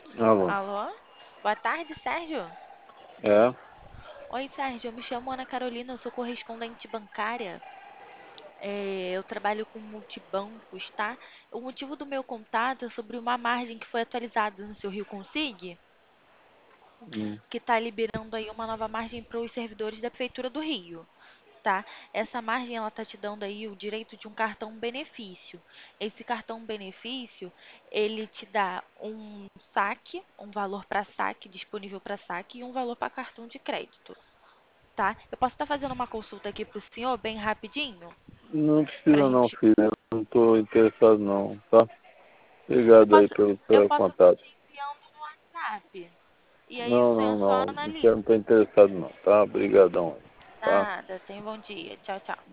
Alô? Alô? Boa tarde, Sérgio. É? Oi, Sérgio. Eu me chamo Ana Carolina, eu sou correspondente bancária. Eu trabalho com multibancos, tá? O motivo do meu contato é sobre uma margem que foi atualizada no seu Rio Consig, Hum. que está liberando aí uma nova margem para os servidores da Prefeitura do Rio. Tá? Essa margem ela tá te dando aí o direito de um cartão benefício. Esse cartão benefício, ele te dá um saque, um valor para saque disponível para saque e um valor para cartão de crédito, tá? Eu posso estar fazendo uma consulta aqui para o senhor bem rapidinho Não para a precisa não, gente. filho. Eu não tô interessado não, tá? Eu Obrigado aí posso, pelo eu seu posso estar contato. te enviando no WhatsApp. E aí o Não, não, senhor só não. analisa. Eu não tô interessado não, tá? Obrigadão aí, tá? Nada, tenha um bom dia. Tchau, tchau.